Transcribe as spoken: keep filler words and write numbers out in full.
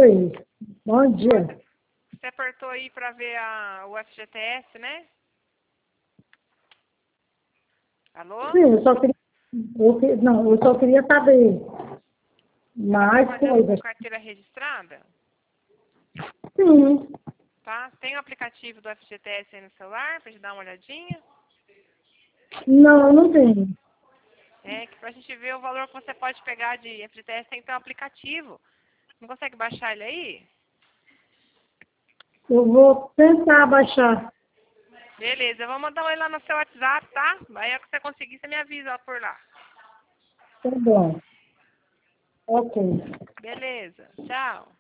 Oi, bom dia. Você apertou aí para ver a, o F G T S, né? Alô? Sim, eu só queria, eu, que- não, eu só queria saber Tá mais trabalhando com coisas. carteira registrada? Sim, Tá? Tem o aplicativo do F G T S aí no celular para te dar uma olhadinha? não, não tenho. É, que pra gente ver o valor que você pode pegar de F G T S tem que ter um aplicativo. Não consegue baixar ele aí? Eu vou tentar baixar. Beleza, eu vou mandar ele lá no seu WhatsApp, tá? Aí é que você conseguir, você me avisa por lá. Tá bom. Ok. Beleza, tchau.